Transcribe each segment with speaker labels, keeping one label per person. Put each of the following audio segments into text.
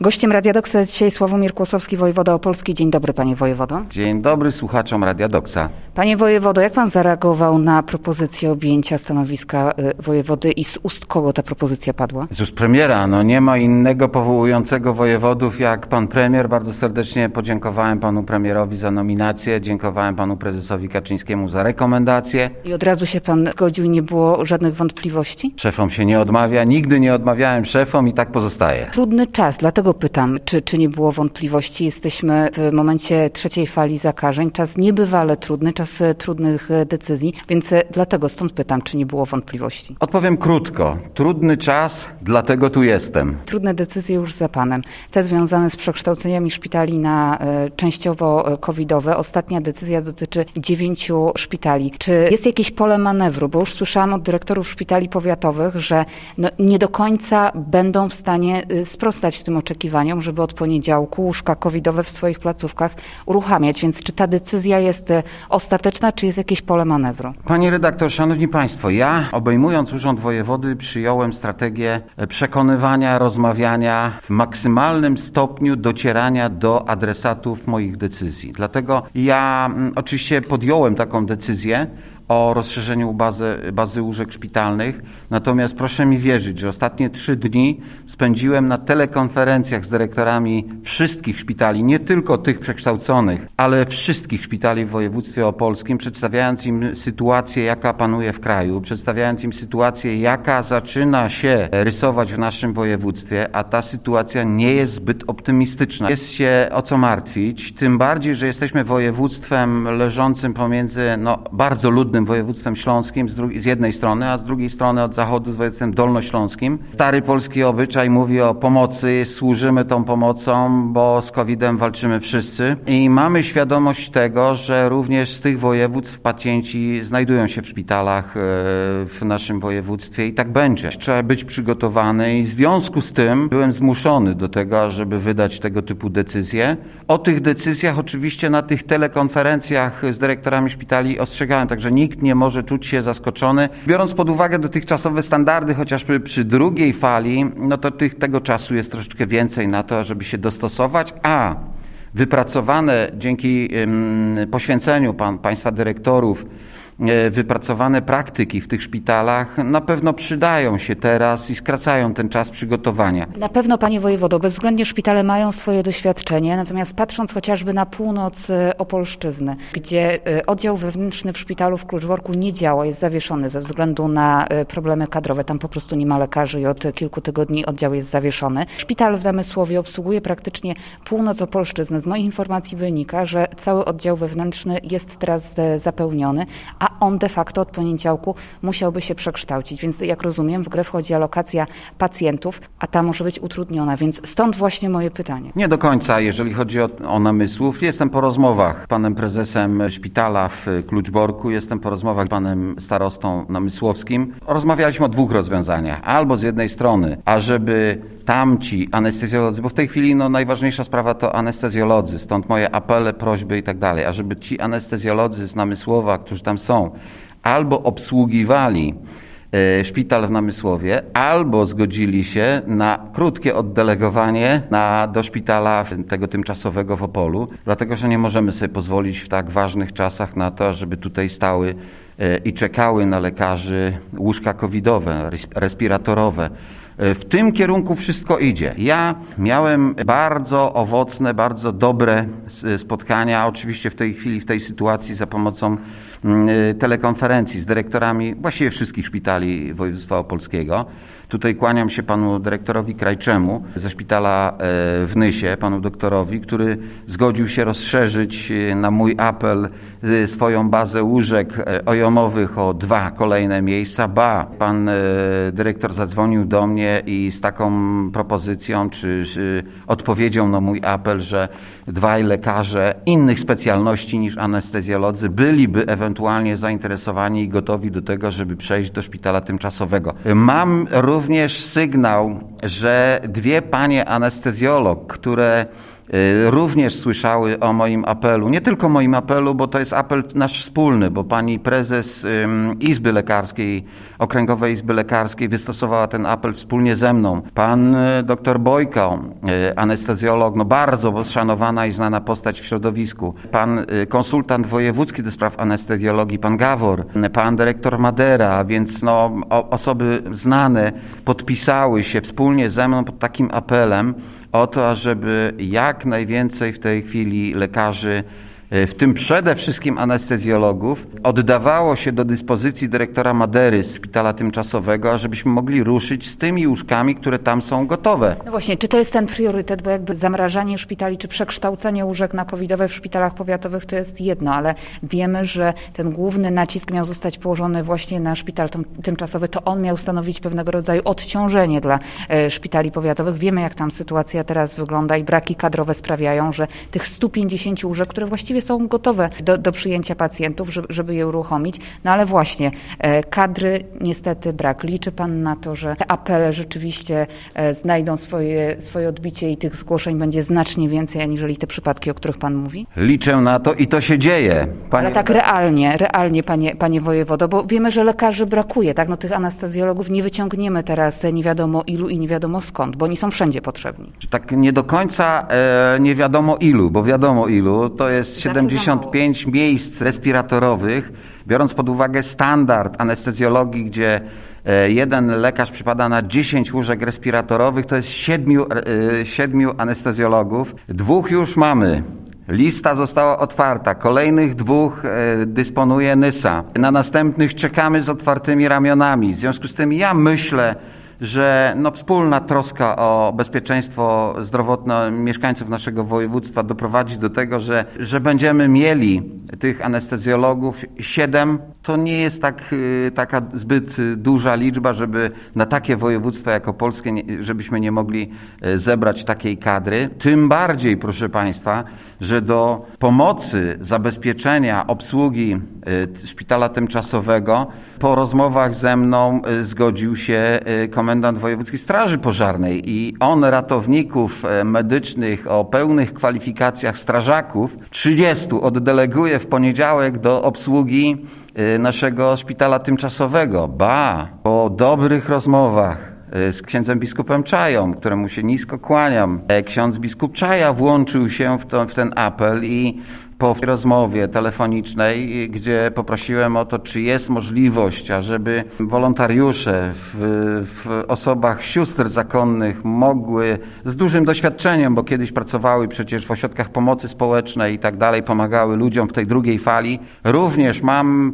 Speaker 1: Gościem Radia Doksa jest dzisiaj Sławomir Kłosowski, wojewoda opolski. Dzień dobry, panie wojewodo.
Speaker 2: Dzień dobry słuchaczom Radia Doksa.
Speaker 1: Panie wojewodo, jak pan zareagował na propozycję objęcia stanowiska wojewody i z ust kogo ta propozycja padła?
Speaker 2: Z ust premiera. Nie ma innego powołującego wojewodów jak pan premier. Bardzo serdecznie podziękowałem panu premierowi za nominację, dziękowałem panu prezesowi Kaczyńskiemu za rekomendacje.
Speaker 1: I od razu się pan zgodził, nie było żadnych wątpliwości?
Speaker 2: Szefom się nie odmawia, nigdy nie odmawiałem szefom i tak pozostaje.
Speaker 1: Trudny czas, dlatego pytam, czy nie było wątpliwości. Jesteśmy w momencie trzeciej fali zakażeń, czas niebywale trudny, czas trudnych decyzji, więc dlatego stąd pytam, czy nie było wątpliwości.
Speaker 2: Odpowiem krótko. Trudny czas, dlatego tu jestem.
Speaker 1: Trudne decyzje już za panem. Te związane z przekształceniami szpitali na częściowo covidowe. Ostatnia decyzja dotyczy 9 szpitali. Czy jest jakieś pole manewru? Bo już słyszałam od dyrektorów szpitali powiatowych, że nie do końca będą w stanie sprostać tym oczekiwaniom, żeby od poniedziałku łóżka covidowe w swoich placówkach uruchamiać. Więc czy ta decyzja jest ostateczna, czy jest jakieś pole manewru?
Speaker 2: Pani redaktor, szanowni państwo, ja obejmując urząd wojewody przyjąłem strategię przekonywania, rozmawiania, w maksymalnym stopniu docierania do adresatów moich decyzji. Dlatego ja oczywiście podjąłem taką decyzję o rozszerzeniu bazy łóżek szpitalnych. Natomiast proszę mi wierzyć, że ostatnie 3 dni spędziłem na telekonferencjach z dyrektorami wszystkich szpitali, nie tylko tych przekształconych, ale wszystkich szpitali w województwie opolskim, przedstawiając im sytuację, jaka panuje w kraju, przedstawiając im sytuację, jaka zaczyna się rysować w naszym województwie, a ta sytuacja nie jest zbyt optymistyczna. Jest się o co martwić, tym bardziej, że jesteśmy województwem leżącym pomiędzy bardzo ludnym województwem śląskim z jednej strony, a z drugiej strony od zachodu z województwem dolnośląskim. Stary polski obyczaj mówi o pomocy, służymy tą pomocą, bo z COVID-em walczymy wszyscy i mamy świadomość tego, że również z tych województw pacjenci znajdują się w szpitalach w naszym województwie i tak będzie. Trzeba być przygotowany i w związku z tym byłem zmuszony do tego, żeby wydać tego typu decyzje. O tych decyzjach oczywiście na tych telekonferencjach z dyrektorami szpitali ostrzegałem, także nikt nie może czuć się zaskoczony. Biorąc pod uwagę dotychczasowe standardy, chociażby przy drugiej fali, to tego czasu jest troszeczkę więcej na to, żeby się dostosować, a wypracowane dzięki poświęceniu państwa dyrektorów, wypracowane praktyki w tych szpitalach na pewno przydają się teraz i skracają ten czas przygotowania.
Speaker 1: Na pewno, panie wojewodo, bezwzględnie szpitale mają swoje doświadczenie, natomiast patrząc chociażby na północ Opolszczyzny, gdzie oddział wewnętrzny w szpitalu w Kluczborku nie działa, jest zawieszony ze względu na problemy kadrowe, tam po prostu nie ma lekarzy i od kilku tygodni oddział jest zawieszony. Szpital w Namysłowie obsługuje praktycznie północ Opolszczyzny. Z moich informacji wynika, że cały oddział wewnętrzny jest teraz zapełniony, a on de facto od poniedziałku musiałby się przekształcić. Więc jak rozumiem, w grę wchodzi alokacja pacjentów, a ta może być utrudniona. Więc stąd właśnie moje pytanie.
Speaker 2: Nie do końca, jeżeli chodzi o Namysłów. Jestem po rozmowach z panem prezesem szpitala w Kluczborku, jestem po rozmowach z panem starostą namysłowskim. Rozmawialiśmy o 2 rozwiązaniach. Albo z jednej strony, ażeby tamci anestezjolodzy, bo w tej chwili najważniejsza sprawa to anestezjolodzy, stąd moje apele, prośby i tak dalej, ażeby ci anestezjolodzy z Namysłowa, którzy tam są, albo obsługiwali szpital w Namysłowie, albo zgodzili się na krótkie oddelegowanie do szpitala tego tymczasowego w Opolu, dlatego że nie możemy sobie pozwolić w tak ważnych czasach na to, żeby tutaj stały i czekały na lekarzy łóżka covidowe, respiratorowe. W tym kierunku wszystko idzie. Ja miałem bardzo owocne, bardzo dobre spotkania, oczywiście w tej chwili, w tej sytuacji za pomocą telekonferencji z dyrektorami właściwie wszystkich szpitali województwa opolskiego. Tutaj kłaniam się panu dyrektorowi Krajczemu ze szpitala w Nysie, panu doktorowi, który zgodził się rozszerzyć na mój apel swoją bazę łóżek OJOM-owych o 2 kolejne miejsca. Pan dyrektor zadzwonił do mnie i z taką propozycją, czy odpowiedzią na mój apel, że 2 lekarze innych specjalności niż anestezjolodzy byliby ewentualnie zainteresowani i gotowi do tego, żeby przejść do szpitala tymczasowego. Mam również sygnał, że 2 panie anestezjolog, które również słyszały o moim apelu. Nie tylko moim apelu, bo to jest apel nasz wspólny, bo pani prezes Izby Lekarskiej, Okręgowej Izby Lekarskiej wystosowała ten apel wspólnie ze mną. Pan dr Bojko, anestezjolog, bardzo szanowana i znana postać w środowisku. Pan konsultant wojewódzki do spraw anestezjologii, pan Gawor, pan dyrektor Madera, a więc osoby znane podpisały się wspólnie ze mną pod takim apelem o to, ażeby jak najwięcej w tej chwili lekarzy, w tym przede wszystkim anestezjologów, oddawało się do dyspozycji dyrektora Madery z szpitala tymczasowego, ażebyśmy mogli ruszyć z tymi łóżkami, które tam są gotowe.
Speaker 1: No właśnie, czy to jest ten priorytet, bo jakby zamrażanie szpitali, czy przekształcenie łóżek na covidowe w szpitalach powiatowych to jest jedno, ale wiemy, że ten główny nacisk miał zostać położony właśnie na szpital tymczasowy, to on miał stanowić pewnego rodzaju odciążenie dla szpitali powiatowych. Wiemy, jak tam sytuacja teraz wygląda i braki kadrowe sprawiają, że tych 150 łóżek, które właściwie są gotowe do przyjęcia pacjentów, żeby je uruchomić. No ale właśnie, kadry niestety brak. Liczy pan na to, że te apele rzeczywiście znajdą swoje odbicie i tych zgłoszeń będzie znacznie więcej, aniżeli te przypadki, o których pan mówi?
Speaker 2: Liczę na to i to się dzieje.
Speaker 1: Ale tak realnie, panie wojewodo, bo wiemy, że lekarzy brakuje, tak? No tych anestezjologów nie wyciągniemy teraz nie wiadomo ilu i nie wiadomo skąd, bo oni są wszędzie potrzebni.
Speaker 2: Tak nie do końca nie wiadomo ilu, bo wiadomo ilu, to jest 75 miejsc respiratorowych, biorąc pod uwagę standard anestezjologii, gdzie jeden lekarz przypada na 10 łóżek respiratorowych, to jest 7 anestezjologów. 2 już mamy. Lista została otwarta. Kolejnych 2 dysponuje Nysa. Na następnych czekamy z otwartymi ramionami. W związku z tym ja myślę, że wspólna troska o bezpieczeństwo zdrowotne mieszkańców naszego województwa doprowadzi do tego, że będziemy mieli tych anestezjologów 7. To nie jest taka zbyt duża liczba, żeby na takie województwo jak opolskie, żebyśmy nie mogli zebrać takiej kadry. Tym bardziej, proszę Państwa, że do pomocy zabezpieczenia obsługi szpitala tymczasowego po rozmowach ze mną zgodził się komendant wojewódzkiej Straży Pożarnej i on ratowników medycznych o pełnych kwalifikacjach strażaków 30 oddeleguje w poniedziałek do obsługi naszego szpitala tymczasowego. Po dobrych rozmowach z księdzem biskupem Czają, któremu się nisko kłaniam, ksiądz biskup Czaja włączył się w ten apel i po rozmowie telefonicznej, gdzie poprosiłem o to, czy jest możliwość, ażeby wolontariusze w osobach sióstr zakonnych mogły z dużym doświadczeniem, bo kiedyś pracowały przecież w ośrodkach pomocy społecznej i tak dalej, pomagały ludziom w tej drugiej fali. Również mam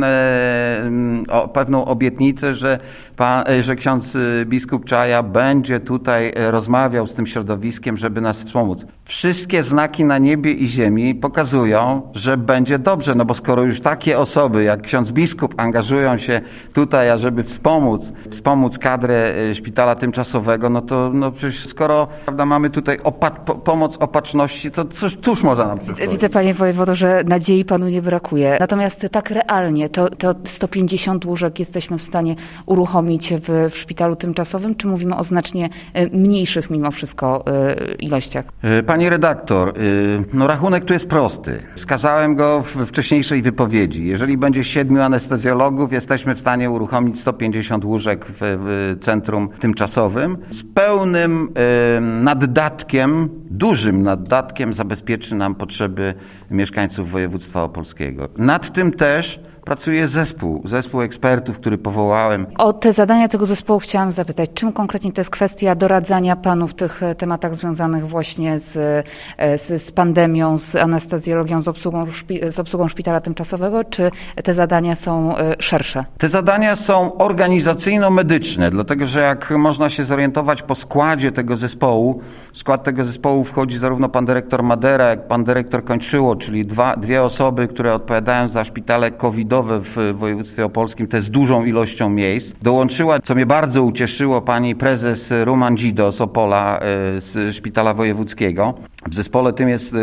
Speaker 2: pewną obietnicę, że ksiądz biskup Czaja będzie tutaj rozmawiał z tym środowiskiem, żeby nas wspomóc. Wszystkie znaki na niebie i ziemi pokazują, że będzie dobrze, bo skoro już takie osoby jak ksiądz biskup angażują się tutaj, ażeby wspomóc kadrę szpitala tymczasowego, to przecież skoro mamy tutaj pomoc opatrzności, to cóż można nam przychodzić?
Speaker 1: Widzę, panie wojewodo, że nadziei panu nie brakuje. Natomiast tak realnie, to 150 łóżek jesteśmy w stanie uruchomić w szpitalu tymczasowym, czy mówimy o znacznie mniejszych mimo wszystko ilościach?
Speaker 2: Pani redaktor, rachunek tu jest prosty. Wskazałem go w wcześniejszej wypowiedzi. Jeżeli będzie 7 anestezjologów, jesteśmy w stanie uruchomić 150 łóżek w centrum tymczasowym. Z pełnym naddatkiem, dużym naddatkiem zabezpieczy nam potrzeby mieszkańców województwa opolskiego. Nad tym też pracuje zespół ekspertów, który powołałem.
Speaker 1: O te zadania tego zespołu chciałam zapytać. Czym konkretnie to jest kwestia doradzania panu w tych tematach związanych właśnie z pandemią, z anestezjologią, z obsługą szpitala tymczasowego, czy te zadania są szersze?
Speaker 2: Te zadania są organizacyjno-medyczne, dlatego że jak można się zorientować po składzie tego zespołu, w skład tego zespołu wchodzi zarówno pan dyrektor Madera, jak pan dyrektor Kończyło, czyli dwie osoby, które odpowiadają za szpitale covidowe covidowe w województwie opolskim, to jest dużą ilością miejsc. Dołączyła, co mnie bardzo ucieszyło, pani prezes Ruman Dzido z Opola, z Szpitala Wojewódzkiego. W zespole tym jest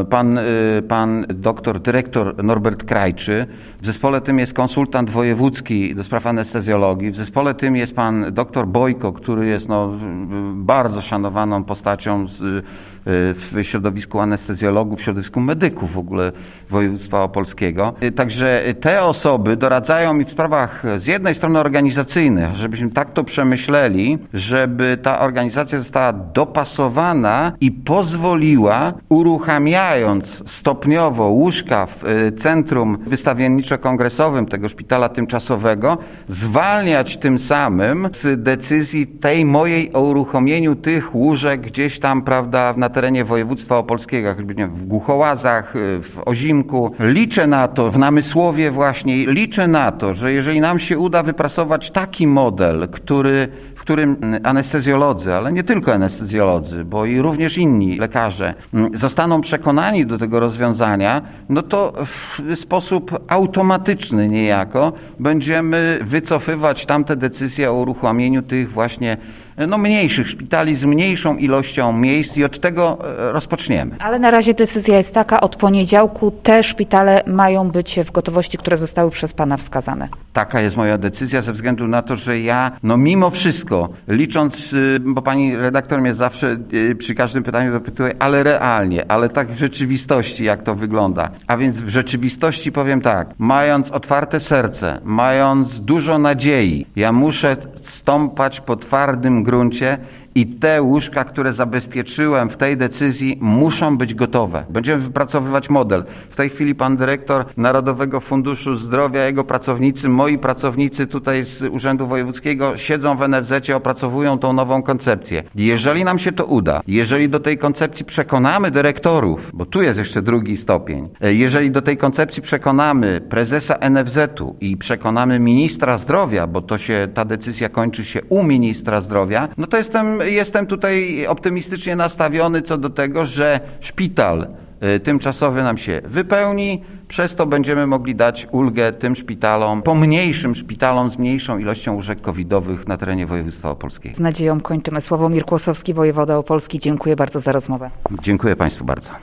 Speaker 2: pan doktor, dyrektor Norbert Krajczy. W zespole tym jest konsultant wojewódzki do spraw anestezjologii. W zespole tym jest pan doktor Bojko, który jest bardzo szanowaną postacią w środowisku anestezjologów, w środowisku medyków w ogóle województwa opolskiego. Także te osoby doradzają mi w sprawach z jednej strony organizacyjnych, żebyśmy tak to przemyśleli, żeby ta organizacja została dopasowana i pozwoliła, uruchamiając stopniowo łóżka w centrum wystawienniczo-kongresowym tego szpitala tymczasowego, zwalniać tym samym z decyzji tej mojej o uruchomieniu tych łóżek gdzieś tam, prawda, na terenie województwa opolskiego, w Głuchołazach, w Ozimku. Liczę na to, w Namysłowie właśnie, liczę na to, że jeżeli nam się uda wypracować taki model, w którym anestezjolodzy, ale nie tylko anestezjolodzy, bo i również inni lekarze zostaną przekonani do tego rozwiązania, no to w sposób automatyczny niejako będziemy wycofywać tamte decyzje o uruchomieniu tych właśnie mniejszych szpitali z mniejszą ilością miejsc i od tego rozpoczniemy.
Speaker 1: Ale na razie decyzja jest taka, od poniedziałku te szpitale mają być w gotowości, które zostały przez pana wskazane.
Speaker 2: Taka jest moja decyzja ze względu na to, że ja mimo wszystko, licząc, bo pani redaktor mnie zawsze przy każdym pytaniu dopytuje, ale realnie, ale tak w rzeczywistości jak to wygląda. A więc w rzeczywistości powiem tak, mając otwarte serce, mając dużo nadziei, ja muszę stąpać po twardym gruncie i te łóżka, które zabezpieczyłem w tej decyzji, muszą być gotowe. Będziemy wypracowywać model. W tej chwili pan dyrektor Narodowego Funduszu Zdrowia, jego pracownicy, moi pracownicy tutaj z Urzędu Wojewódzkiego siedzą w NFZ-cie, opracowują tą nową koncepcję. Jeżeli nam się to uda, jeżeli do tej koncepcji przekonamy dyrektorów, bo tu jest jeszcze drugi stopień, jeżeli do tej koncepcji przekonamy prezesa NFZ-u i przekonamy ministra zdrowia, bo ta decyzja kończy się u ministra zdrowia, no to jestem tutaj optymistycznie nastawiony co do tego, że szpital tymczasowy nam się wypełni, przez to będziemy mogli dać ulgę tym szpitalom, pomniejszym szpitalom z mniejszą ilością łóżek covidowych na terenie województwa opolskiego.
Speaker 1: Z nadzieją kończymy. Sławomir Kłosowski, wojewoda opolski. Dziękuję bardzo za rozmowę.
Speaker 2: Dziękuję państwu bardzo.